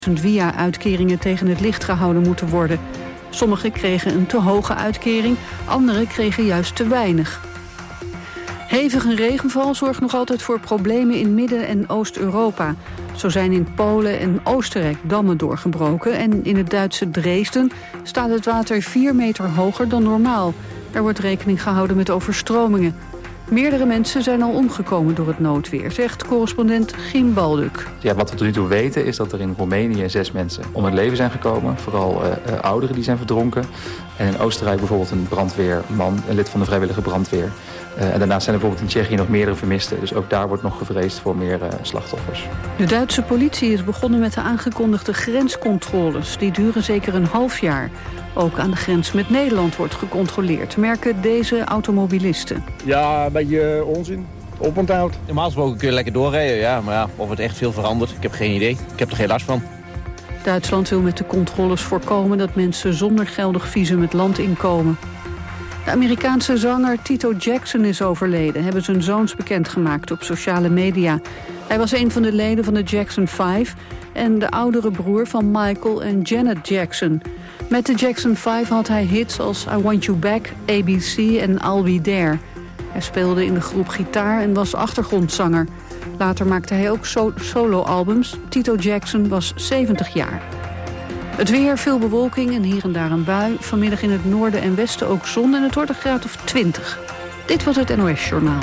via-uitkeringen tegen het licht gehouden moeten worden. Sommigen kregen een te hoge uitkering, anderen kregen juist te weinig. Hevige regenval zorgt nog altijd voor problemen in Midden- en Oost-Europa. Zo zijn in Polen en Oostenrijk dammen doorgebroken en in het Duitse Dresden staat het water 4 meter hoger dan normaal. Er wordt rekening gehouden met overstromingen. Meerdere mensen zijn al omgekomen door het noodweer, zegt correspondent Giem Balduk. Ja, wat we tot nu toe weten is dat er in Roemenië 6 mensen om het leven zijn gekomen. Vooral ouderen die zijn verdronken. En in Oostenrijk bijvoorbeeld een brandweerman, een lid van de vrijwillige brandweer. En daarnaast zijn er bijvoorbeeld in Tsjechië nog meerdere vermisten. Dus ook daar wordt nog gevreesd voor meer slachtoffers. De Duitse politie is begonnen met de aangekondigde grenscontroles. Die duren zeker een half jaar. Ook aan de grens met Nederland wordt gecontroleerd, merken deze automobilisten. Ja, een beetje onzin. Oponthoud. Normaal gesproken kun je lekker doorrijden, ja. Maar ja, of het echt veel verandert, ik heb geen idee. Ik heb er geen last van. Duitsland wil met de controles voorkomen dat mensen zonder geldig visum het land inkomen. De Amerikaanse zanger Tito Jackson is overleden, hebben zijn zoons bekendgemaakt op sociale media. Hij was een van de leden van de Jackson 5 en de oudere broer van Michael en Janet Jackson. Met de Jackson 5 had hij hits als I Want You Back, ABC en I'll Be There. Hij speelde in de groep gitaar en was achtergrondzanger. Later maakte hij ook solo-albums. Tito Jackson was 70 jaar. Het weer, veel bewolking en hier en daar een bui. Vanmiddag in het noorden en westen ook zon en het wordt een graad of 20. Dit was het NOS Journaal.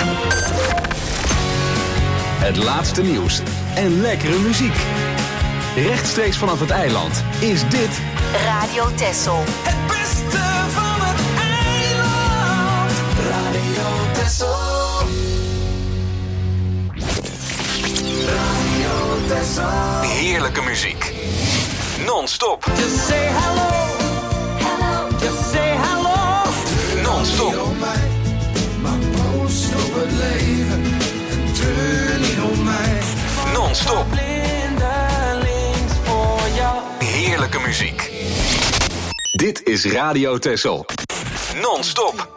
Het laatste nieuws en lekkere muziek. Rechtstreeks vanaf het eiland is dit Radio Texel. Het beste van het eiland. Radio Texel. Radio Texel. heerlijke muziek. Non-stop. Just say hello. Hello. Just say hello. Non-stop. Maar post op het leven en treur niet om mij. Non-stop. Blindelings voor jou. Heerlijke muziek. Dit is Radio Texel. Non-stop.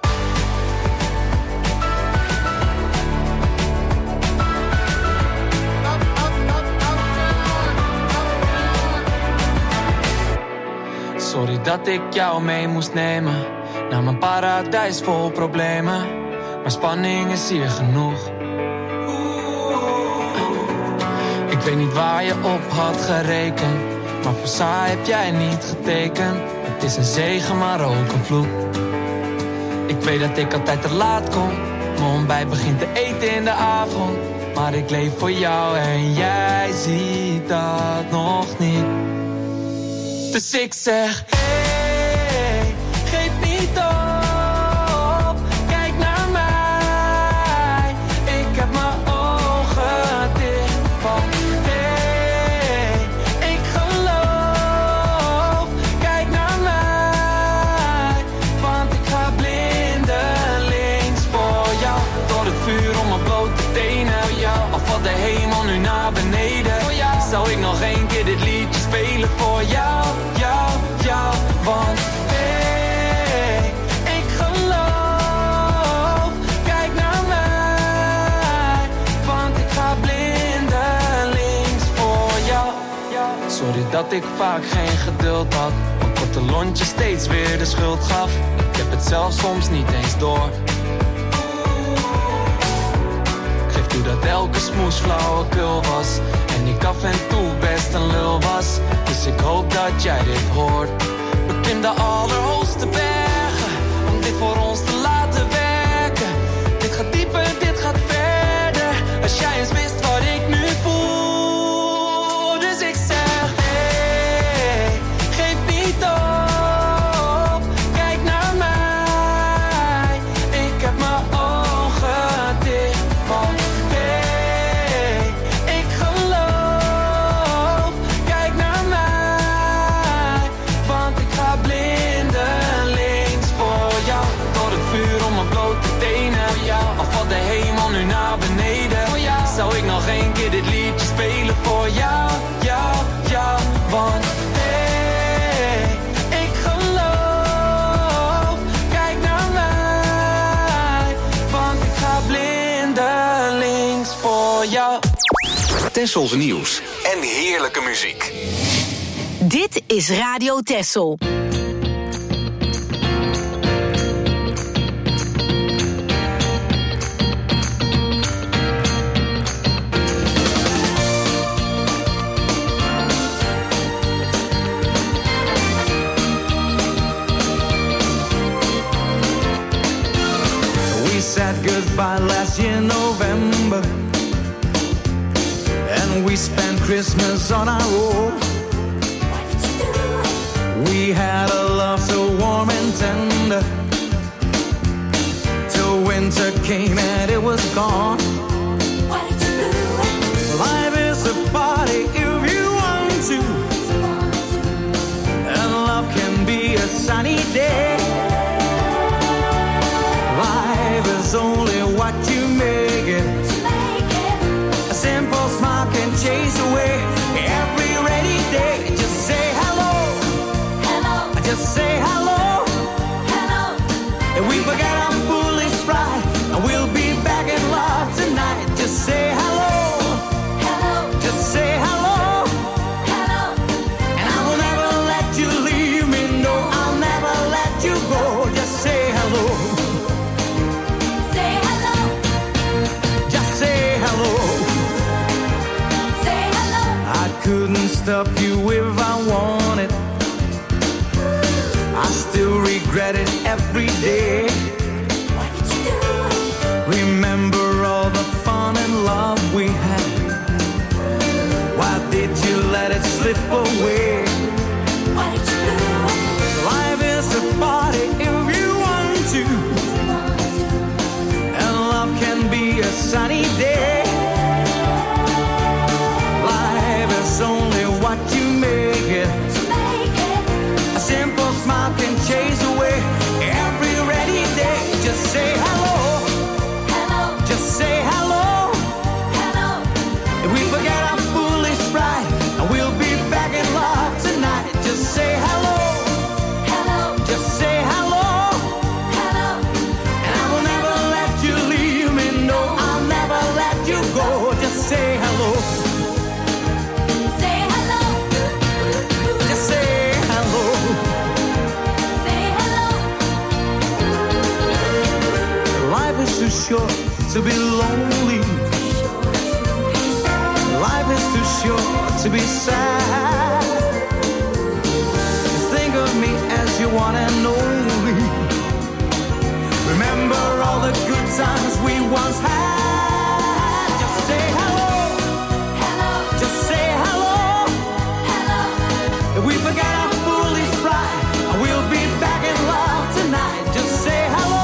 Sorry dat ik jou mee moest nemen naar mijn paradijs vol problemen. Maar spanning is hier genoeg. Ik weet niet waar je op had gerekend, maar voor saai heb jij niet getekend. Het is een zegen, maar ook een vloek. Ik weet dat ik altijd te laat kom, mijn ontbijt begint te eten in de avond. Maar ik leef voor jou en jij ziet dat nog niet. Dus ik zeg, hey, geef niet op, kijk naar mij. Ik heb mijn ogen dicht van, hey, ik geloof. Kijk naar mij, want ik ga blindelings voor jou. Door het vuur om mijn blote tenen, voor jou. Al valt de hemel nu naar beneden, voor jou. Zou ik nog één keer dit liedje spelen voor jou? Want hey, ik geloof. Kijk naar mij, want ik ga blindelings voor jou. Sorry dat ik vaak geen geduld had, een korte lontje steeds weer de schuld gaf. Ik heb het zelf soms niet eens door. Ik geef toe dat elke smoes flauwekul was en ik af en toe best een lul was. Dus ik hoop dat jij dit hoort. Beklim de allerhoogste bergen om dit voor ons te laten werken. Dit gaat dieper, dit gaat verder. Als jij eens wist wat ik nu voel. Dus ik zeg, hey, geef niet op. Kijk naar mij. Ik heb mijn ogen dicht van, hey, ik geloof. Kijk naar mij, want ik ga blindelings voor jou. Door het vuur om mijn blote tenen, voor jou. Al valt de hemel nu naar beneden, voor jou. Zou ik nog één keer dit liedje spelen voor jou, want hey, ik geloof. Kijk naar mij, want ik ga blindelings voor jou. Tessels nieuws en heerlijke muziek. Dit is Radio Texel. We said goodbye last year November, and we spent Christmas on our own. We had a love so warm and tender, till winter came and it was gone. What did you do? Life is a party if you want to, and love can be a sunny day. Life is only what you make it. A simple smile can chase away every rainy day. Just say hello. Just say hello, hello. And we forget our foolish pride, and we'll be back in love tonight. Just say hello, hello. Just say hello, hello. And I will never let you leave me. No, I'll never let you go. Just say hello. Say hello. Just say hello. Say hello. I couldn't stop you if I wanted. I still regret it every day. What did you do? Remember all the fun and love we had. Why did you let it slip away? What did you do? Life is a party if you want to, and love can be a sunny day. Life is only what you make it. A simple smile can chase away every rainy day. Just say hello, hello. Just say hello, hello. If we forget our foolish pride, and we'll be back in love tonight. Just say hello, hello. Just say hello, hello. And I will never let you leave me. No, I'll never let you go. Just say hello. Say hello. Just say hello. Life is too short to be lonely. Life is too short to be sad. Just think of me as your one and only. Remember all the good times we once had. Just say hello, hello. Just say hello, hello. If we forget our foolish pride, we'll be back in love tonight. Just say hello.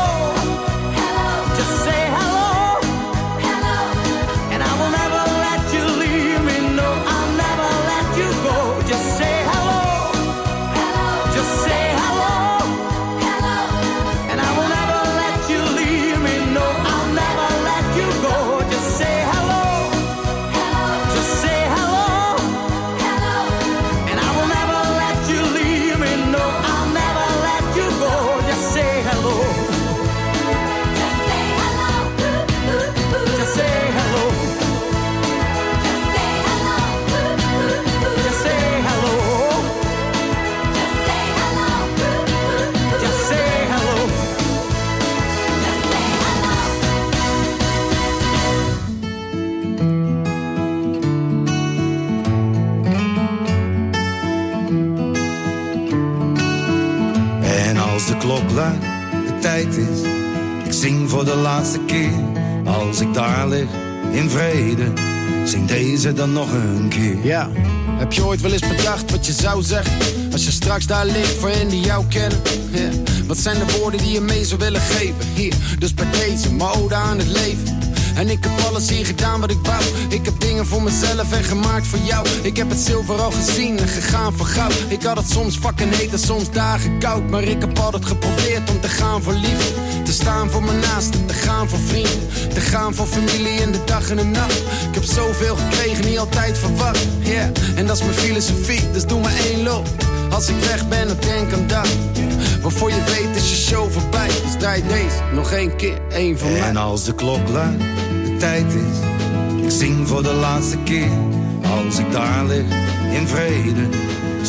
De tijd is, ik zing voor de laatste keer. Als ik daar lig in vrede, zing deze dan nog een keer. Ja, heb je ooit wel eens bedacht wat je zou zeggen als je straks daar ligt voor hen die jou kennen? Ja. Wat zijn de woorden die je mee zou willen geven? Hier, dus bij deze, mijn ode aan het leven. En ik heb alles hier gedaan wat ik wou. Ik heb dingen voor mezelf en gemaakt voor jou. Ik heb het zilver al gezien en gegaan voor goud. Ik had het soms fucking heet en soms dagen koud. Maar ik heb altijd geprobeerd om te gaan voor liefde. Te staan voor mijn naasten, te gaan voor vrienden. Te gaan voor familie in de dag en de nacht. Ik heb zoveel gekregen, niet altijd verwacht. Yeah. En dat is mijn filosofie, dus doe maar één loop. Als ik weg ben, dan denk aan dat. Waarvoor je weet is je show voorbij. Dus draai deze nog één keer, één voor mij. En als de klok luidt, de tijd is, ik zing voor de laatste keer. Als ik daar lig in vrede, zing deze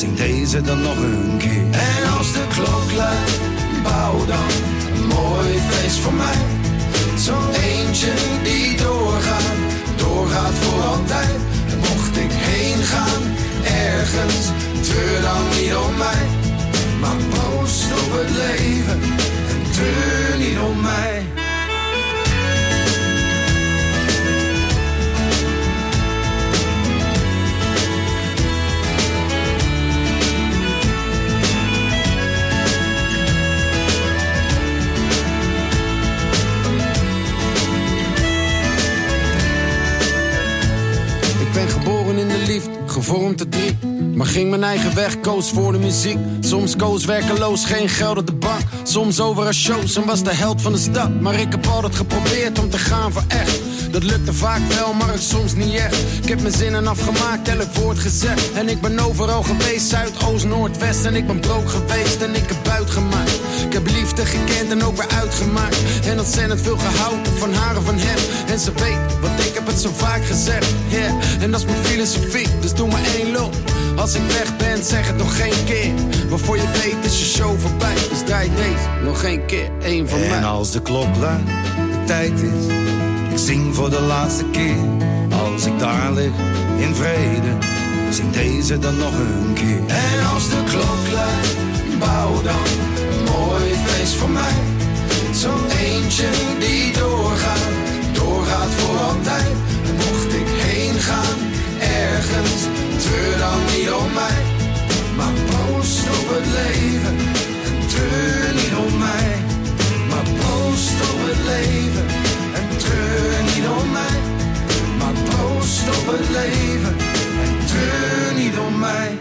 deze dan nog een keer. En als de klok luidt, bouw dan een mooi feest voor mij. Zo'n eentje die doorgaat voor altijd. En mocht ik heen gaan, ergens, treur dan niet om mij. Maar proost op het leven en treur niet om mij. Gevormd te drie, maar ging mijn eigen weg, koos voor de muziek. Soms koos werkeloos, geen geld op de bank. Soms over een shows en was de held van de stad. Maar ik heb altijd geprobeerd om te gaan voor echt. Dat lukte vaak wel, maar het soms niet echt. Ik heb mijn zinnen afgemaakt, elk woord gezegd. En ik ben overal geweest, Zuid, Oost, Noord, West. En ik ben brood geweest en ik heb buit gemaakt. Ik heb liefde gekend en ook weer uitgemaakt. En ontzettend veel gehouden van haar en van hem. En ze weet, want ik heb het zo vaak gezegd. Yeah. En dat is mijn filosofie, dus doe maar één loop. Als ik weg ben, zeg het nog geen keer. Maar voor je weet is je show voorbij. Dus draai deze nog geen keer, één van mij. En als de klok luidt, de tijd is. Ik zing voor de laatste keer. Als ik daar lig in vrede, zing deze dan nog een keer. En als de klok luidt, bouw dan een mooi feest voor mij. Zo'n eentje die doorgaat voor altijd. En mocht ik heen gaan, ergens, treur dan niet om mij. Maar proost op het leven en treur niet om mij. Maar proost op het leven en treur niet om mij. Maar proost op het leven en treur niet om mij.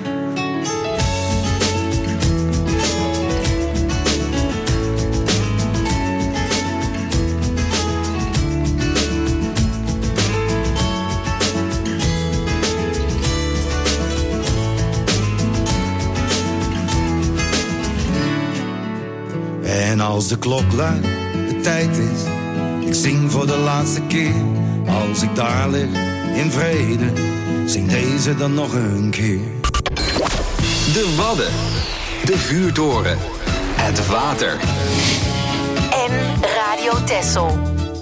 En als de klok luidt, de tijd is. Ik zing voor de laatste keer. Als ik daar lig in vrede, zing deze dan nog een keer. De Wadden, de Vuurtoren, het water. En Radio Texel.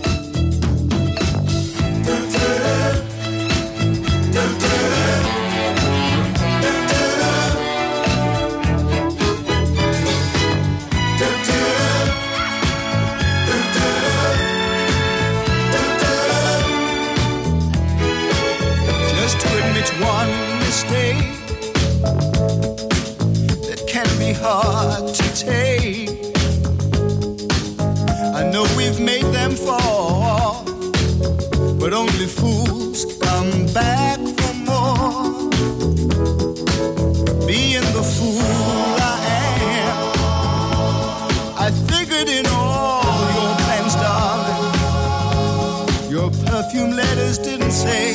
One mistake that can be hard to take. I know we've made them fall, but only fools come back for more. Being the fool I am, I figured in all your plans, darling. Your perfume letters didn't say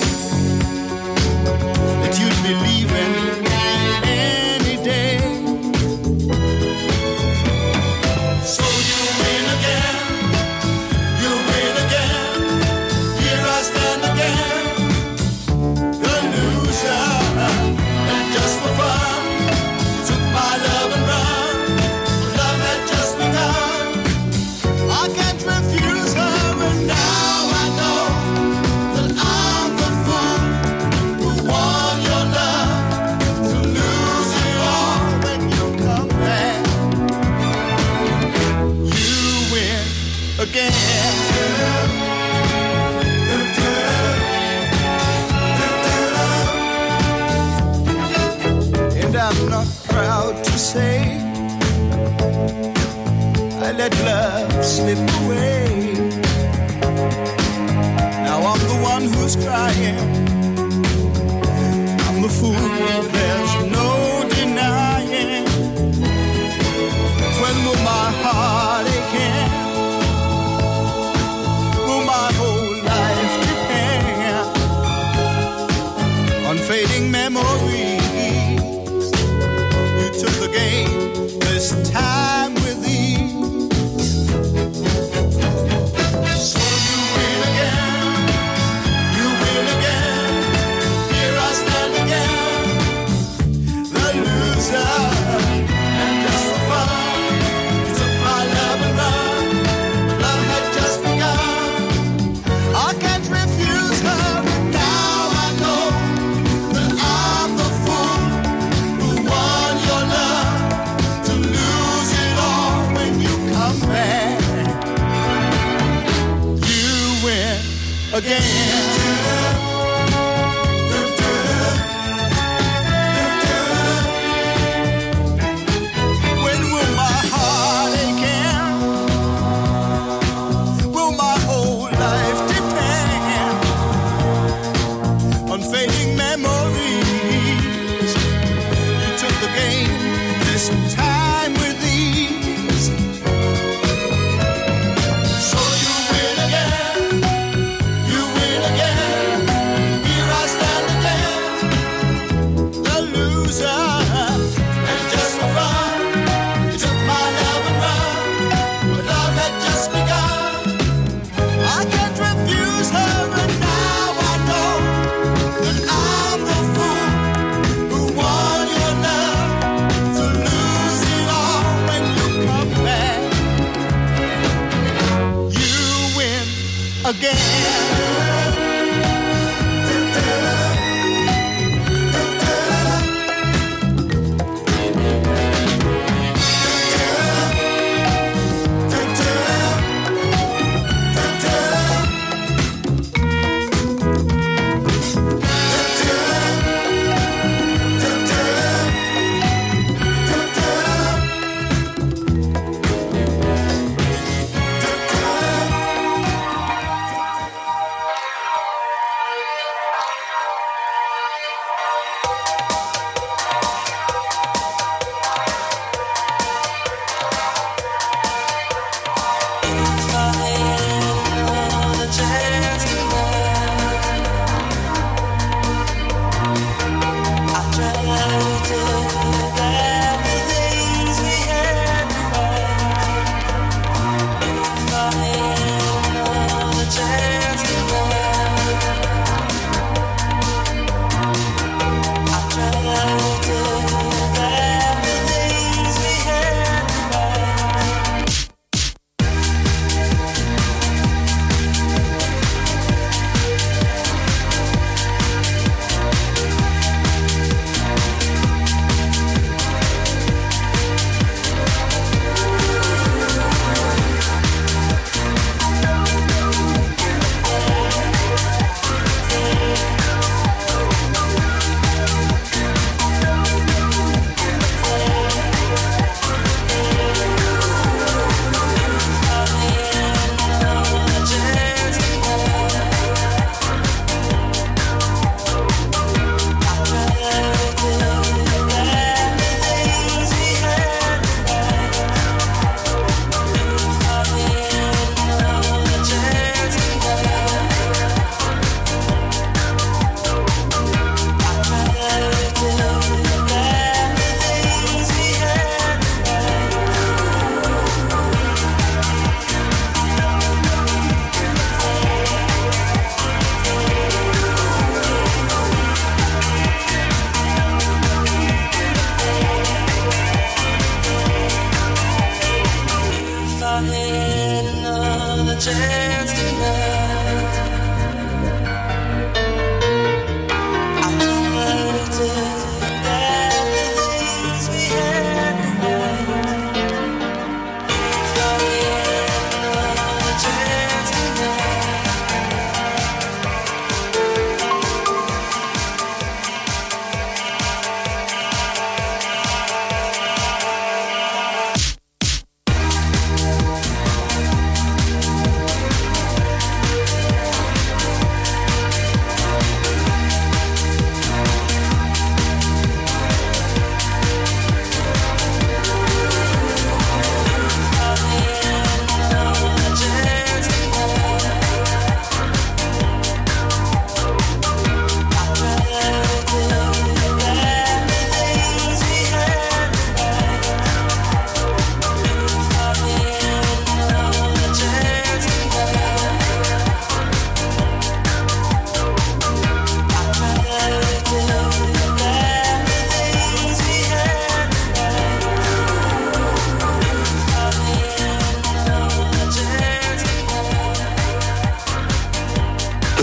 that you'd be leaving any day. So you win again, here I stand again, the loser, and just for fun, took my love and run, love had just begun, I can't refuse her, and now I know that I'm the fool who won your love, to lose it all when you come back. You win again. And I'm not proud to say I let love slip away. Now I'm the one who's crying, I'm the fool, there's no denying. When will my heart aching, will my whole life depend on fading memories? You took the game this time with ease. So you win again, here I stand again, loser. And just for fun, you took my love and run. But love had just begun. I can't refuse her, but now I know that I'm the fool who won your love, to lose it all when you come back. You win again. Time with ease. So you win again, you win again. Here I stand again, the loser. And just for fun, you took my love and run. But love had just begun. I can't refuse her, and now I know that I'm the fool who won your love. Again.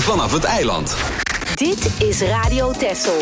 vanaf het eiland. Dit is Radio Texel.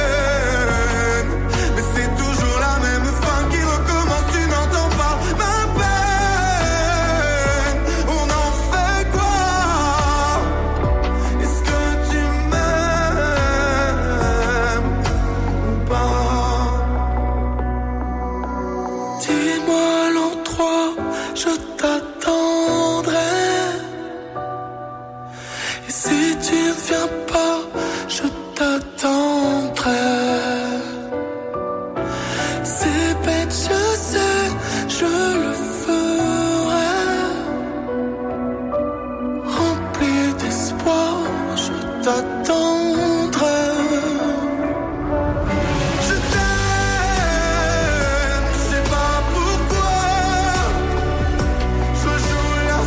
My t'attendrai. Et si tu ne viens pas, je t'attendrai. C'est bête, je sais, je le ferai. Rempli d'espoir, je t'attendrai. Je t'aime, je sais pas pourquoi. Je joue la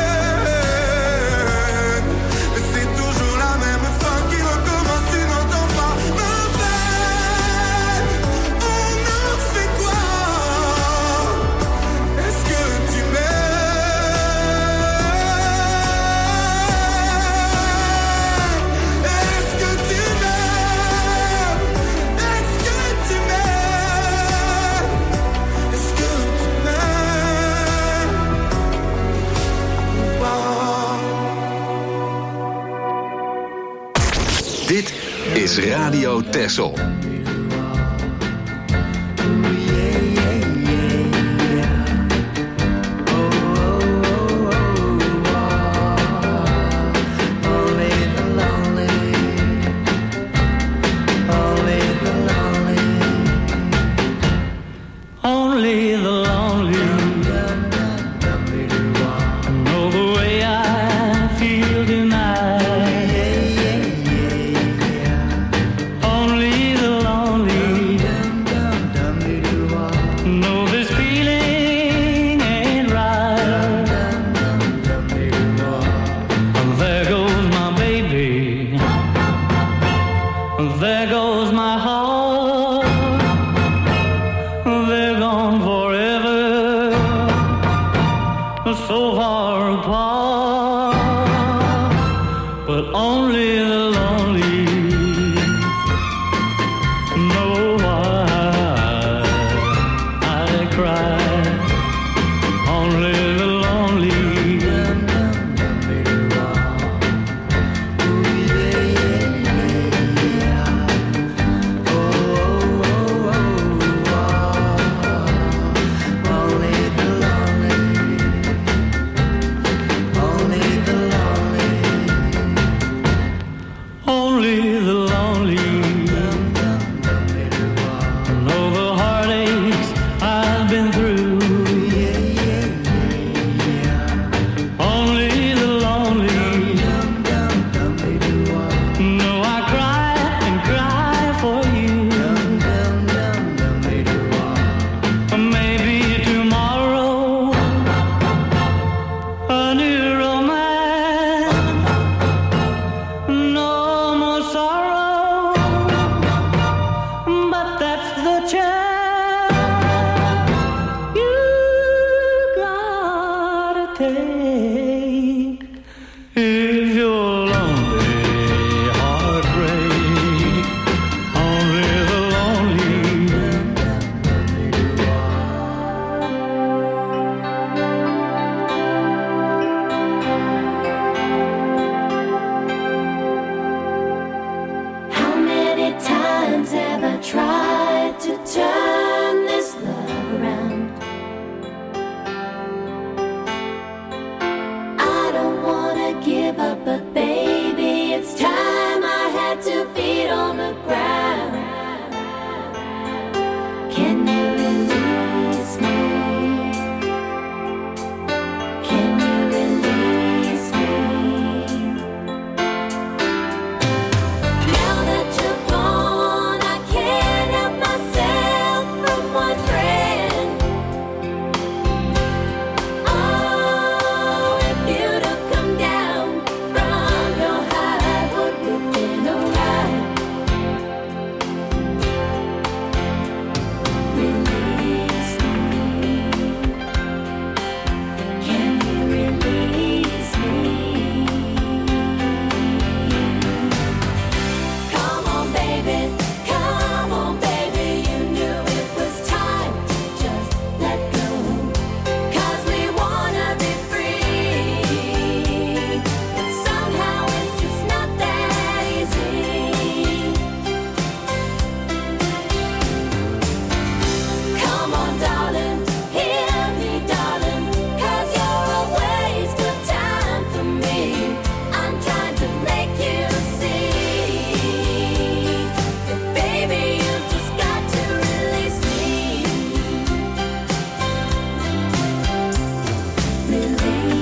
scène, mais c'est toujours la même fin qui recommence. Tu n'entends pas ma peine. On en fait quoi? Est-ce que tu m'aimes? Est-ce que tu m'aimes? Est-ce que tu m'aimes? Est-ce que tu m'aimes ou pas? Dit is Radio Texel. Only the lonely know the way I feel tonight. Only the lonely know this feeling ain't right. There goes my baby, there goes my heart. They're gone forever, so far apart. But only the lonely know why I cry. Only the lonely. Only the lonely know the heartaches I've been through. Only the lonely know I cry and cry for you. Maybe tomorrow a new romance. No more sorrow, but that's the chance you gotta take. If you're lonely, heartbreak, only the lonely. How many times have I tried to turn this love around? I don't wanna give up, but baby, it's time I had 2 feet on the ground. Can you release me? Can you release me? Now that you're gone, I can't help myself from wondering. Oh, if you'd have come down from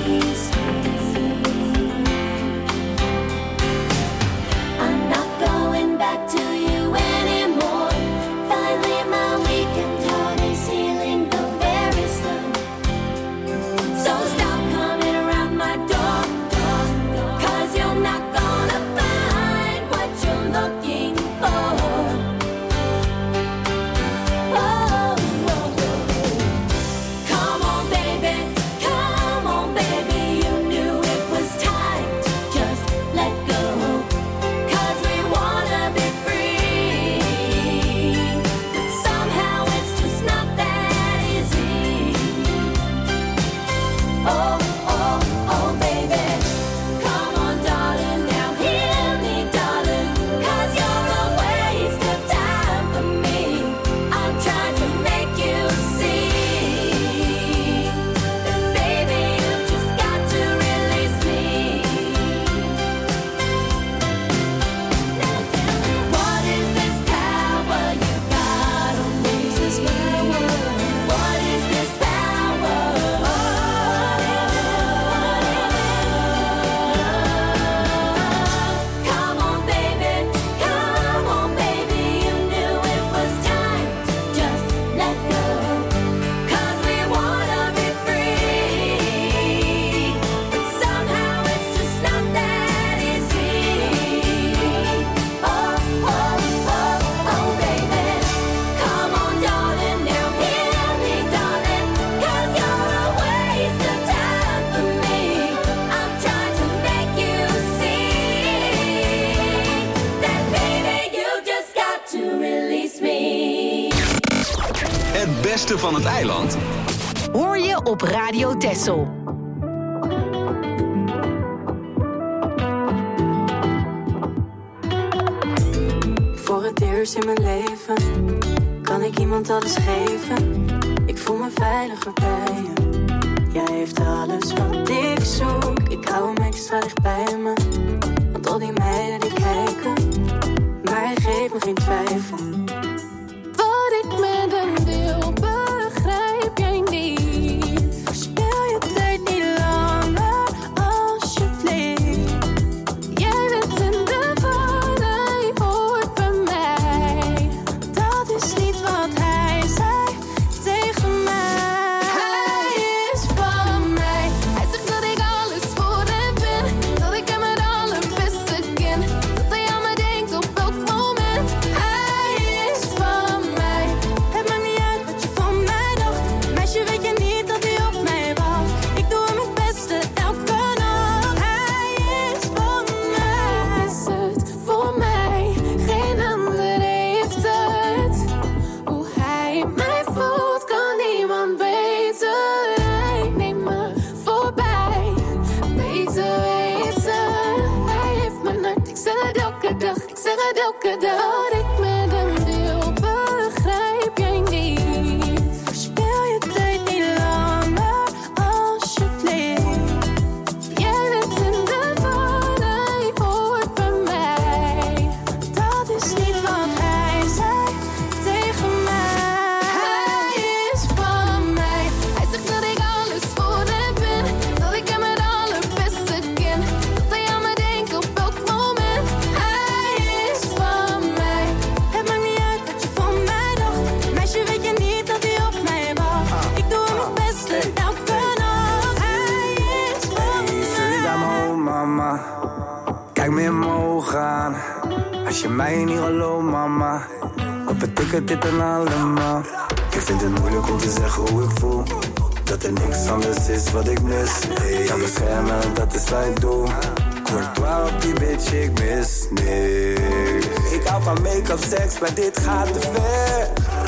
Het beste van het eiland hoor je op Radio Texel. Voor het eerst in mijn leven kan ik iemand alles geven. Ik voel me veiliger bij je. Jij heeft alles wat ik zoek. Ik hou hem extra dicht bij me. Want al die meiden die kijken, maar hij geeft me geen twijfel. Wat ik met hem deel, begrijp jij niet. Verspil je tijd niet langer, alsjeblieft. Jij bent in de war, hij hoort bij mij. Dat is niet wat hij zei tegen mij. Hij is van mij. Hij zegt dat ik alles voor hem ben. Dat ik hem het allerbeste ken. Dat hij aan me denkt op elk moment. Hij is van mij. Het maakt niet uit wat je van mij dacht. Meisje, weet je niet dat hij op mij wacht. Ik doe hem het beste elke nacht. Hij is van mij. Is het voor mij? Geen ander heeft het. Hoe hij mij voelt kan niemand beter. Hij neemt me voorbij. Beter weten. Hij heeft mijn hart. Ik zeg het elke dag. Ik zeg het elke dag. Wat ik met hem wil, begrijp jij niet. Verspil je tijd niet langer, alsjeblieft. Jij bent in de war, hij hoort bij mij. Dat is niet wat hij zei tegen mij. Hij is van mij. Hij zegt dat ik alles voor hem ben. Dat ik hem het allerbeste ken. Dat hij aan me denkt op elk moment. Hij is van mij. Het maakt niet uit wat je van mij dacht. Meisje, weet je niet dat hij op mij wacht. Ik doe hem het beste elke nacht. Hij is van Jullie daar maar om, mama. Kijk me in mijn ogen aan. Als je mij niet gelooft, mama. Wat betekent dit dan allemaal? Ik vind het moeilijk om te zeggen hoe ik voel. Dat er niks anders is wat ik mis. Ik kan beschermen, dat is wat ik doe. Courtois op die bitch, ik mis niks. Ik hou van make-up, seks, maar dit gaat te ver.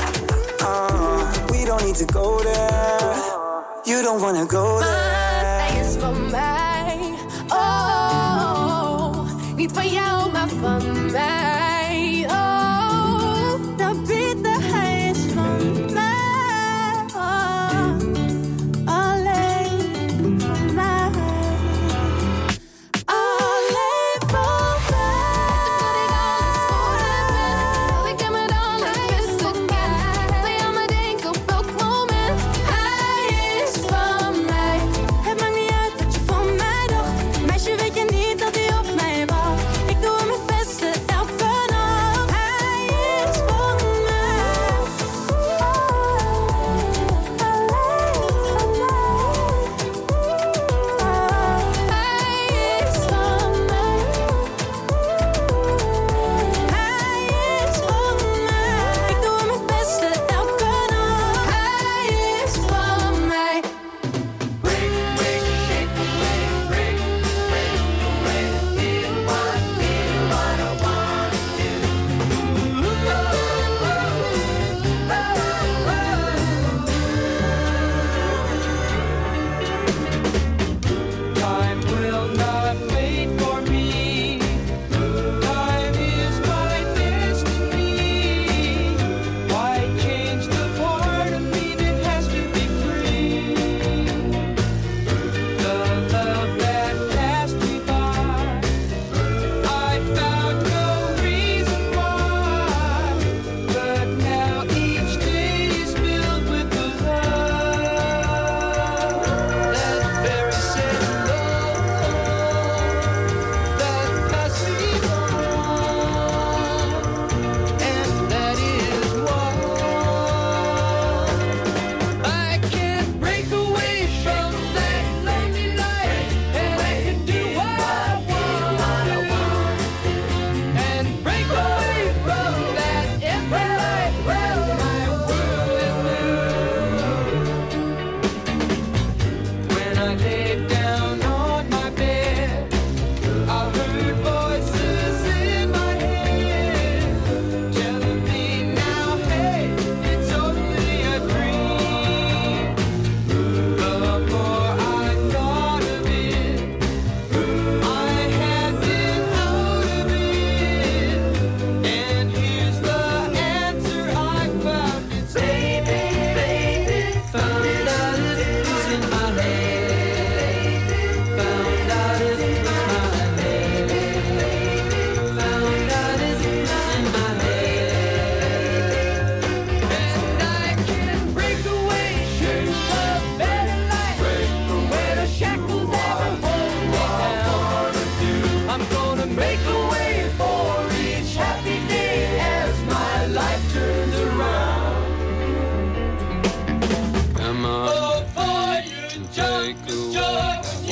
We don't need to go there. You don't wanna go there. Hij is van mij. Oh, niet van jou, maar van mij. Oh, dat bieden, hij is van mij. Oh, alleen van mij. Alleen van mij. Dat ik hem het allerbeste ken. Dat hij aan me denkt op elk moment. Hij is van mij. Het maakt niet uit wat je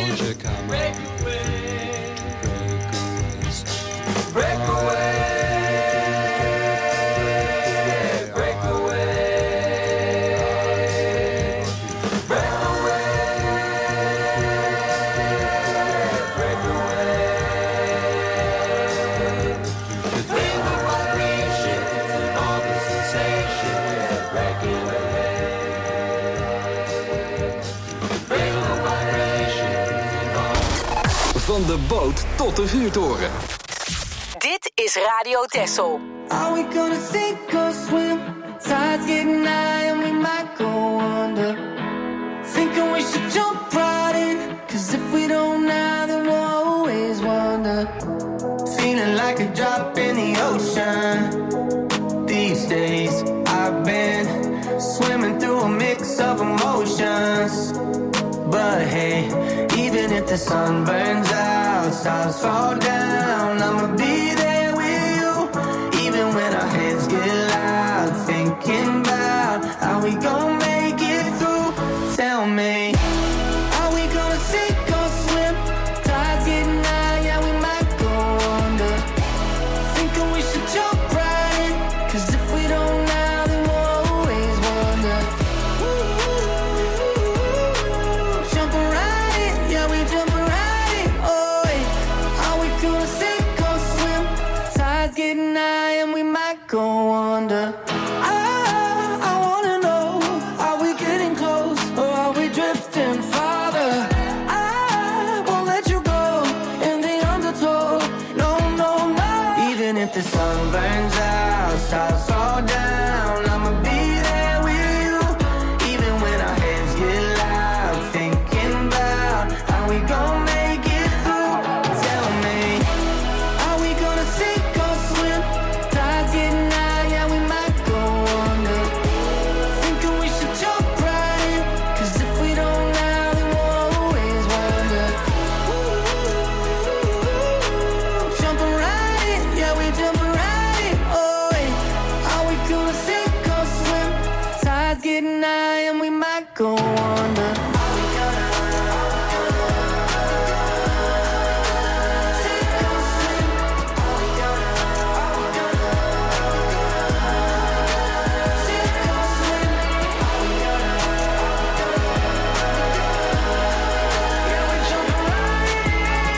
won't you come break on? away, Break break away, break away, break away, break away. Feel the vibration and all the sensation, break away. Feel the vibration and all. Van de boot tot de vuurtoren. Dit is Radio Texel. Are we gonna sink or swim? Tide's getting high and we might go under. Thinking we should jump right in, 'cause if we don't now, then we'll always wonder. Feeling like a drop in the ocean. These days I've been swimming through a mix of emotions. But hey, even if the sun burns out, stars fall down, I'ma be there with you. Even when our heads get loud, thinking about how we gon' make it through. Tell me, are we gonna sink or swim? Tide's getting high, yeah, we might go under. Thinking we should jump right in, 'cause if we don't now, then we'll always wonder. Jumping right in, yeah, we jumping right in. Oh, yeah. Are we gonna sink or swim? Tide's getting high and we might go under. I wanna know, are we getting close or are we drifting farther? I won't let you go in the undertow. No, no, no. Even if the sun burns out, stars fall down, I'ma be there with you. Even when our heads get loud, thinking about how we gon' make it through. Tell me, are we gonna sink or swim? Tide's getting high, yeah, we might go under. Thinking we should jump right in, 'cause if we don't now, then we'll always wonder. Jumping right in, yeah, we jumping right in. Oh, yeah. Are we gonna sink or swim? Tide's getting high and we might go under. Are we gonna sink or swim? Are we gonna sink or swim? Are we gonna yeah, we jumping right in.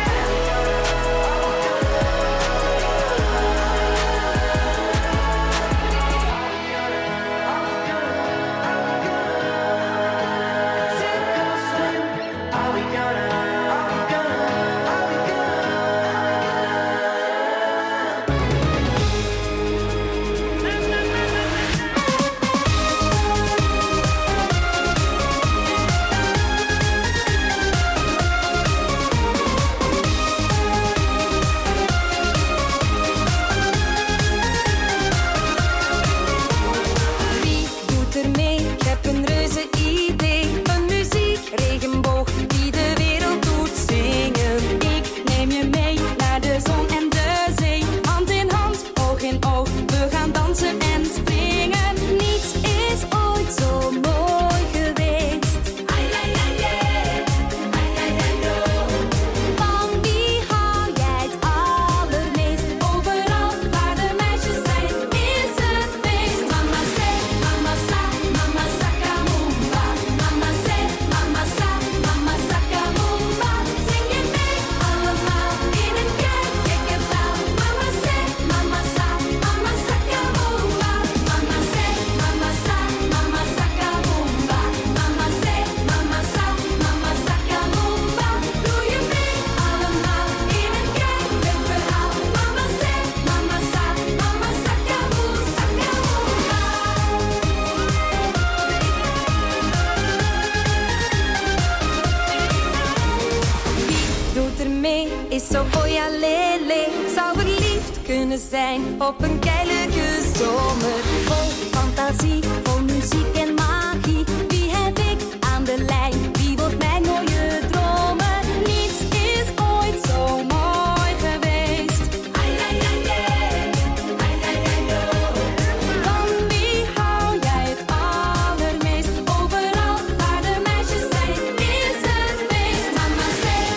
Wie doet er mee? Ik heb een reuze idee. Een muziekregenboog die de wereld doet zingen. Ik neem je mee naar de zon en de zee. Hand in hand, oog in oog, we gaan dansen en springen. Niets is ooit zo mooi geweest. Ai, ai, ai, ai. Ai, ai, ai, oh. Van wie hou jij het allermeest? Overal waar de meisjes zijn, is het feest. Mama say, mama sa, mama sakamumba. Mama say, mama sa, mama sakamumba. Zing je mee allemaal in een kerkeketaal. Mama say, mama sa, mama sakamumba. Mama say, mama sa, mama sakamumba. Mama say, mama sa, mama sakamumba. Doe je mee allemaal in een kerkverhaal. Mama say, mama sa, mama sakamumba. Wie doet er mee? Is zo oja lele. Zou verliefd kunnen zijn op een keilige zomer. Vol fantasie, vol muziek en magie. Wie heb ik aan de lijn? Wie wordt mijn mooie dromen? Niets is ooit zo mooi geweest. Ai, ai, ai, ai. Ai, ai, ai, oh. Van wie hou jij het allermeest? Overal waar de meisjes zijn, is het feest. Mama say,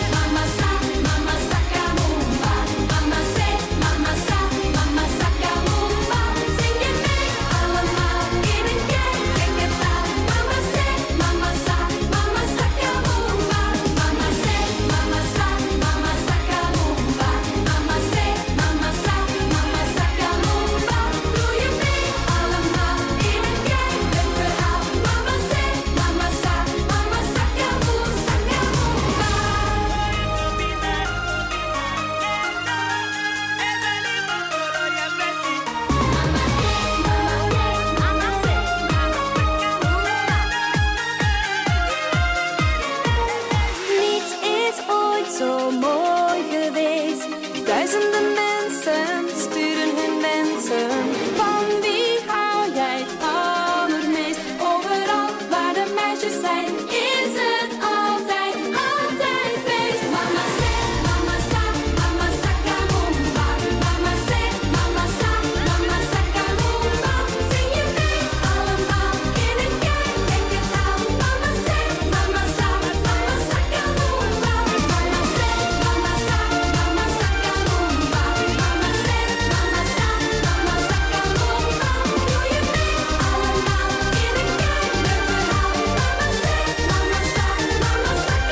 zo mooi geweest. Duizenden mensen sturen hun wensen. Van wie hou jij het allermeest? Overal waar de meisjes zijn, is het altijd, altijd feest. Mama zegt, mama sa, mama sakamumba. Mama zegt, mama sa, mama sakamumba. Zing je mee allemaal in een kerk, denk het aan. Mama zegt, mama sa, mama sakamumba. Mama zegt, mama sa, mama sakamumba. Mama zegt, mama sa, mama sakamumba. Doe je mee allemaal in een kerk, denk het aan. Mama zegt, mama sa, mama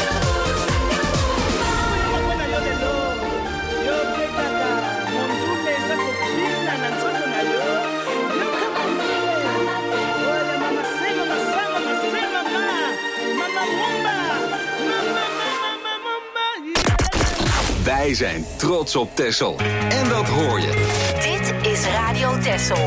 Wij zijn trots op Texel. En dat hoor je. Dit is Radio Texel.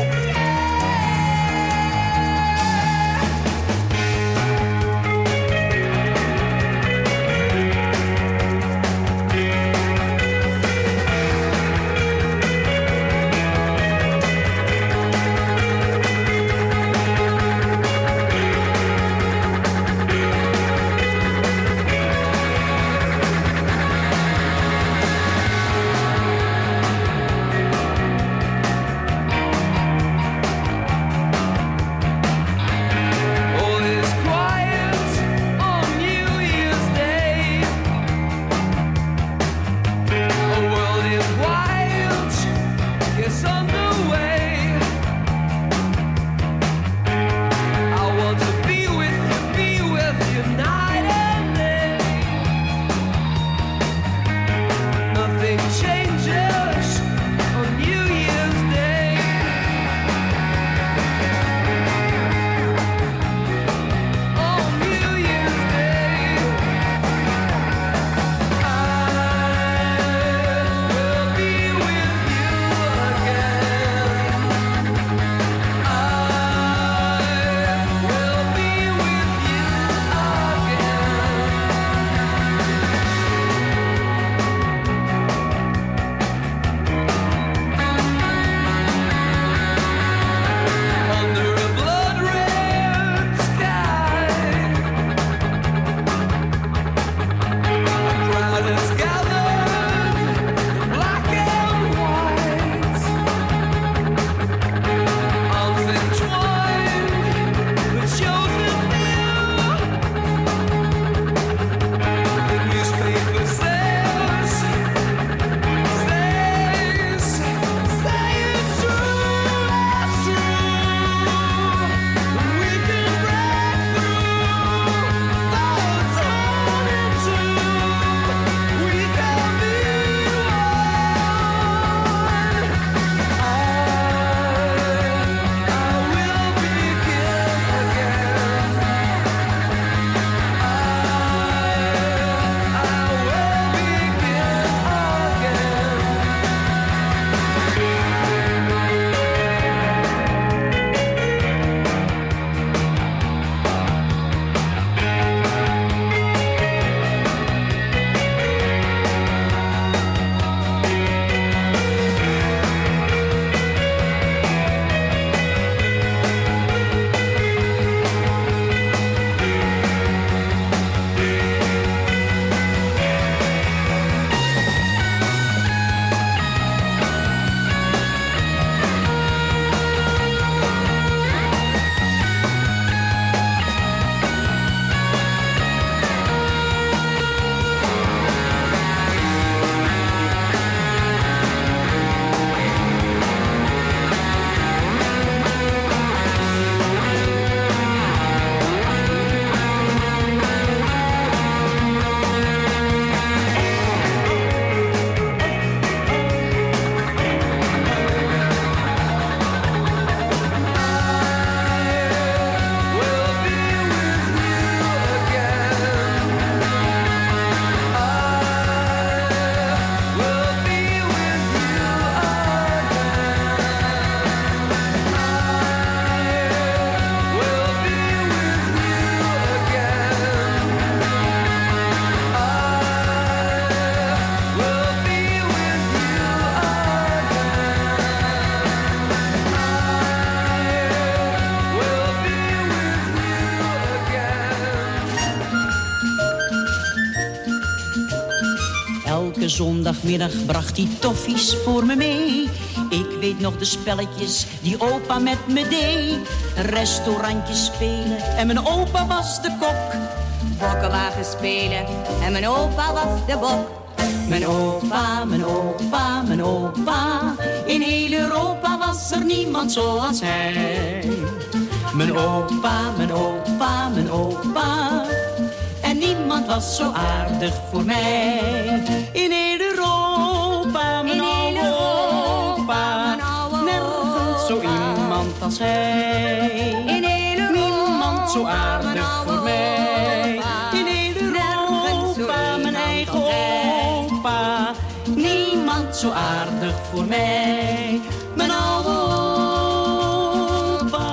Elke zondagmiddag bracht hij toffies voor me mee. Ik weet nog de spelletjes die opa met me deed. Restaurantjes spelen en mijn opa was de kok. Bokkenwagen spelen en mijn opa was de bok. Mijn opa, mijn opa, mijn opa. In heel Europa was er niemand zoals hij. Mijn opa, mijn opa, mijn opa. En niemand was zo aardig voor mij. In heel Europa, mijn oude opa. Nergens zo iemand als hij. In heel Europa, niemand zo aardig voor mij. In heel Europa, mijn eigen opa. Niemand zo aardig voor mij. Mijn oude opa.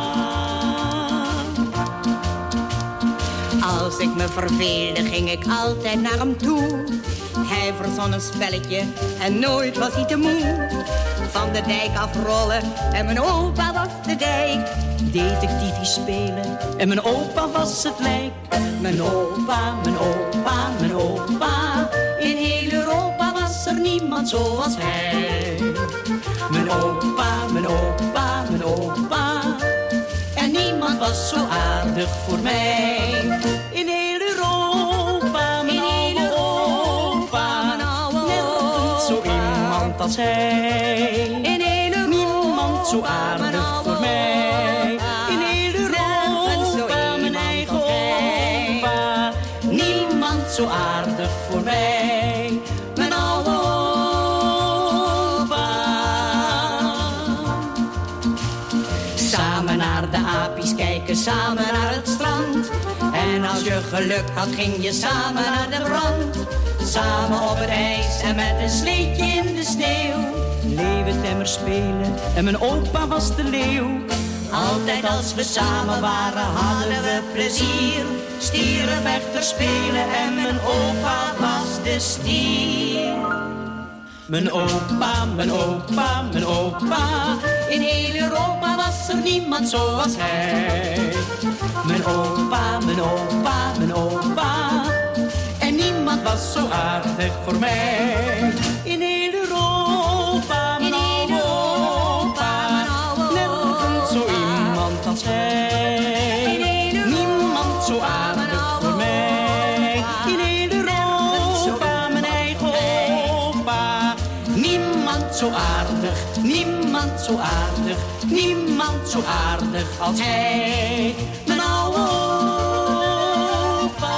Als ik me verveelde, ging ik altijd naar hem toe. Hij verzon een spelletje en nooit was hij te moe. Van de dijk afrollen en mijn opa was de dijk. Detectiefie spelen en mijn opa was het lijk. Mijn opa, mijn opa, mijn opa. In heel Europa was er niemand zoals hij. Mijn opa, mijn opa, mijn opa. En niemand was zo aardig voor mij. In heel Europa, mijn oude opa. Nergens zo iemand als hij. In heel Europa, niemand zo aardig voor mij. In heel Europa, mijn eigen opa. Niemand zo aardig voor mij. Mijn oude opa. Samen naar de apies kijken, samen naar het strand. En als je geluk had, ging je samen naar de brand. Samen op het ijs en met een sleetje in de sneeuw. Leeuwentemmer spelen en mijn opa was de leeuw. Altijd als we samen waren hadden we plezier. Stierenvechter spelen en mijn opa was de stier. Mijn opa, mijn opa, mijn opa. In heel Europa was er niemand zoals hij. Mijn opa, mijn opa, mijn opa. En niemand was zo aardig voor mij. In heel Europa, mijn oude opa. Nergens zo iemand als hij. Niemand zo aardig voor mij. In heel Europa, mijn eigen opa. Niemand zo aardig, niemand zo aardig. Niemand zo aardig als hij. Mijn oude opa.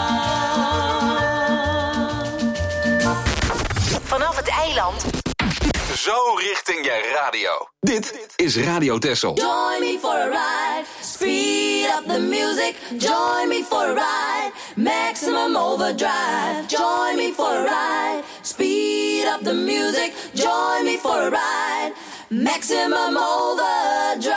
Vanaf het eiland. Zo richting je radio. Dit is Radio Texel. Join me for a ride. Speed up the music. Join me for a ride. Maximum overdrive. Join me for a ride. Speed up the music. Join me for a ride. Maximum overdrive.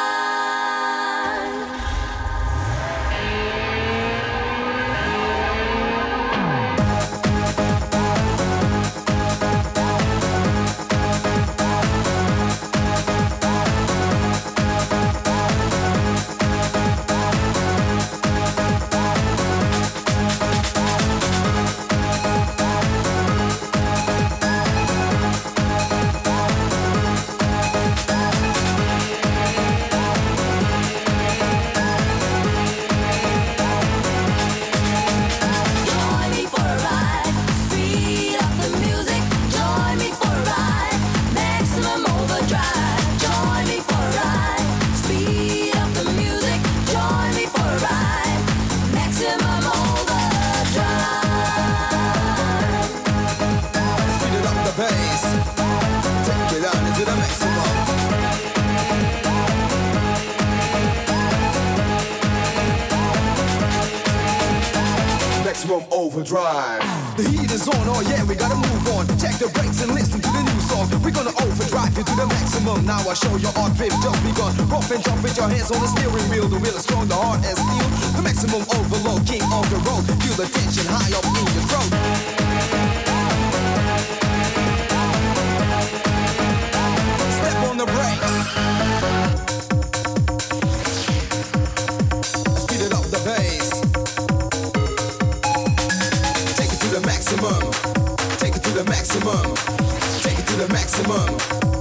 Overdrive. The heat is on, oh yeah, we gotta move on. Check the brakes and listen to the new song. We're gonna overdrive you to the maximum. Now I show you our drift just begun. Rough and jump with your hands on the steering wheel. The wheel is strong, the heart as steel. The maximum overload, king of the road. Feel the tension high up in your throat. Step on the brakes. Speed it up the bass. Take it to the maximum. Take it to to the maximum. Take it to the maximum.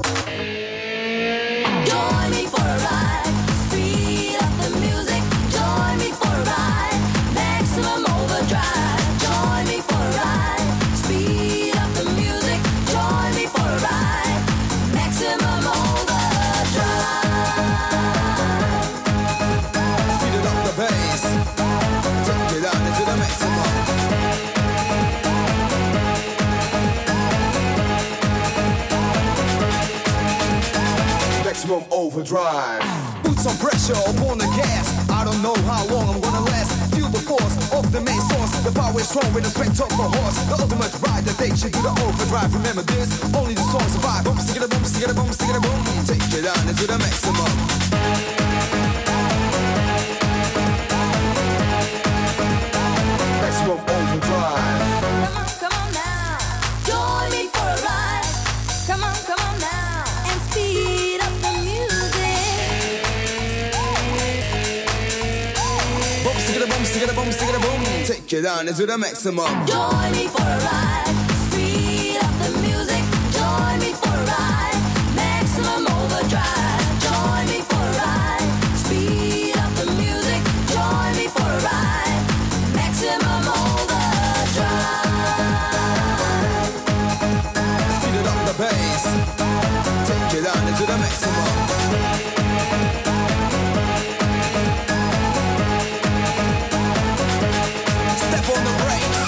Join me for a ride. Speed up the music. Join me for a ride. Maximum overdrive. Join me for a ride. Speed up the music. Join me for a ride. Maximum overdrive. Speed it up the bass. Take it down into the maximum. Maximum overdrive. Put some pressure upon the gas. I don't know how long I'm gonna last. Feel the force of the main source. The power is strong with the strength of a horse. The ultimate ride that takes you to the overdrive. Remember this, only the strong survive. Boom, stick it a boom, stick it a boom, stick it a boom. Take it down into the maximum. Maximum overdrive. Come on now. Join me for a ride. Come on now. And speed up the music. Boom, stick it a boom, stick it a boom, stick it a boom. Take it down into the maximum. Join me for a ride. Speed up the music. Join me for a ride. Maximum overdrive. Join me for a ride. Speed up the music. Join me for a ride. Maximum overdrive. Speed it up the bass. Take it down into the maximum. Step on the brakes.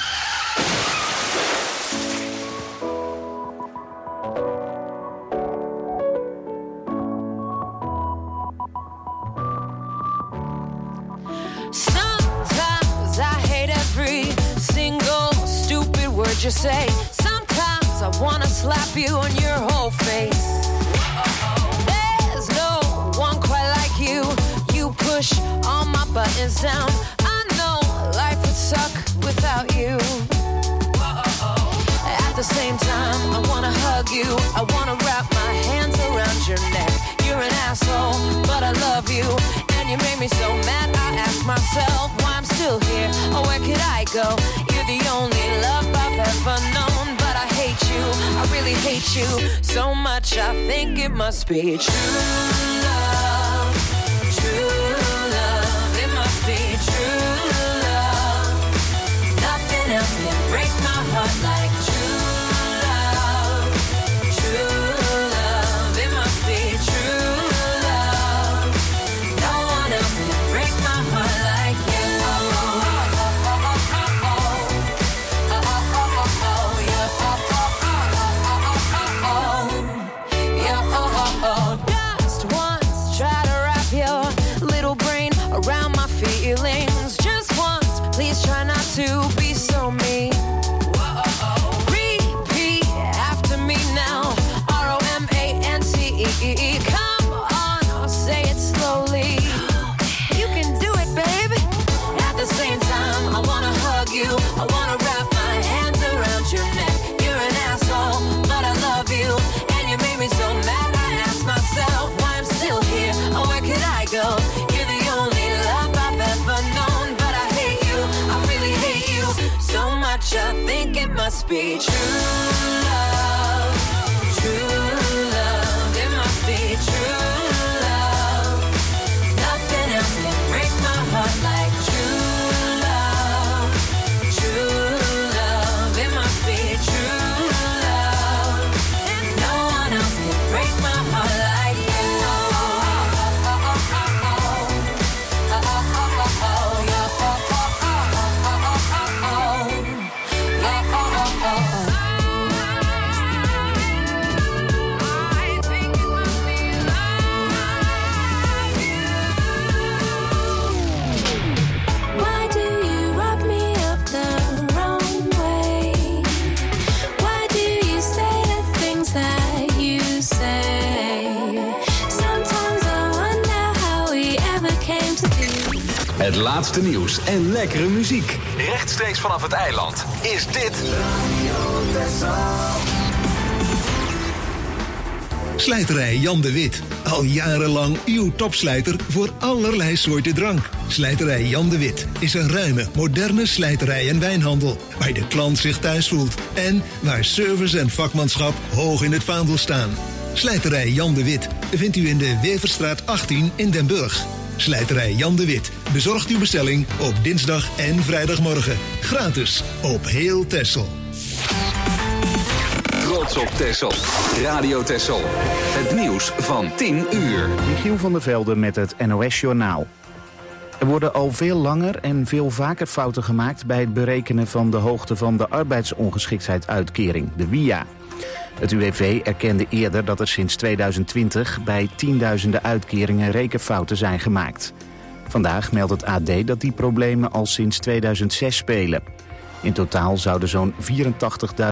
Sometimes I hate every single stupid word you say. Sometimes I wanna slap you on your whole face. There's no one quite like you. You push all my buttons down. I know life would suck without you. At the same time, I wanna hug you. I wanna wrap my hands around your neck. You're an asshole, but I love you. And you made me so mad, I ask myself why I'm still here. Or where could I go? You're the only love I've ever known. But I hate you, I really hate you so much, I think it must be true love. True love, it must be true love. Nothing else can break my heart like true love. True love, it must be true love. No one else can break my heart like you. Just once, try to wrap your little brain around my feelings. Just once, please try not to be so mean. Repeat after me now. ROMANCE. Come on, I'll say it slowly. You can do it, baby. At the same time, I wanna hug you. I wanna wrap my hands around your neck. You're an asshole, but I love you. And you made me so mad, I ask myself why I'm still here. Or where could I go? You're the only love I've ever known. But I hate you, I really hate you so much, I think it must be true love. True love, it must be true love. Nothing else can break my heart like true love. True love, it must be true love. And no one else can break my heart like you. Why do you rub me up the wrong way? Why do you say the things that you say? Sometimes I wonder how we ever came to be. Het laatste nieuws en lekkere muziek. Rechtstreeks vanaf het eiland is dit... Slijterij Jan de Wit. Al jarenlang uw topslijter voor allerlei soorten drank. Slijterij Jan de Wit is een ruime, moderne slijterij en wijnhandel. Waar de klant zich thuis voelt. En waar service en vakmanschap hoog in het vaandel staan. Slijterij Jan de Wit vindt u in de Weverstraat 18 in Den Burg. Slijterij Jan de Wit bezorgt uw bestelling op dinsdag en vrijdagmorgen. Gratis op heel Texel. Trots op Texel. Radio Texel. Het nieuws van 10 uur. Michiel van der Velde met het NOS-journaal. Er worden al veel langer en veel vaker fouten gemaakt bij het berekenen van de hoogte van de arbeidsongeschiktheidsuitkering, de WIA. Het UWV erkende eerder dat er sinds 2020 bij tienduizenden uitkeringen rekenfouten zijn gemaakt. Vandaag meldt het AD dat die problemen al sinds 2006 spelen. In totaal zouden zo'n 84.000